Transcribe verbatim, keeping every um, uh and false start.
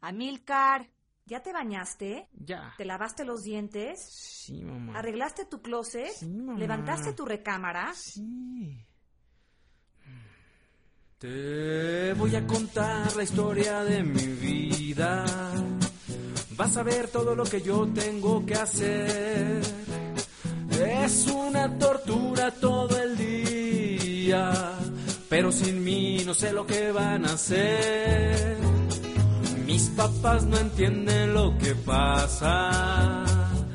Amílcar, ¿ya te bañaste? Ya. ¿Te lavaste los dientes? Sí, mamá. ¿Arreglaste tu closet? Sí, mamá. ¿Levantaste tu recámara? Sí. Te voy a contar la historia de mi vida. Vas a ver todo lo que yo tengo que hacer. Es una tortura todo el día, pero sin mí no sé lo que van a hacer. Mis papás no entienden lo que pasa.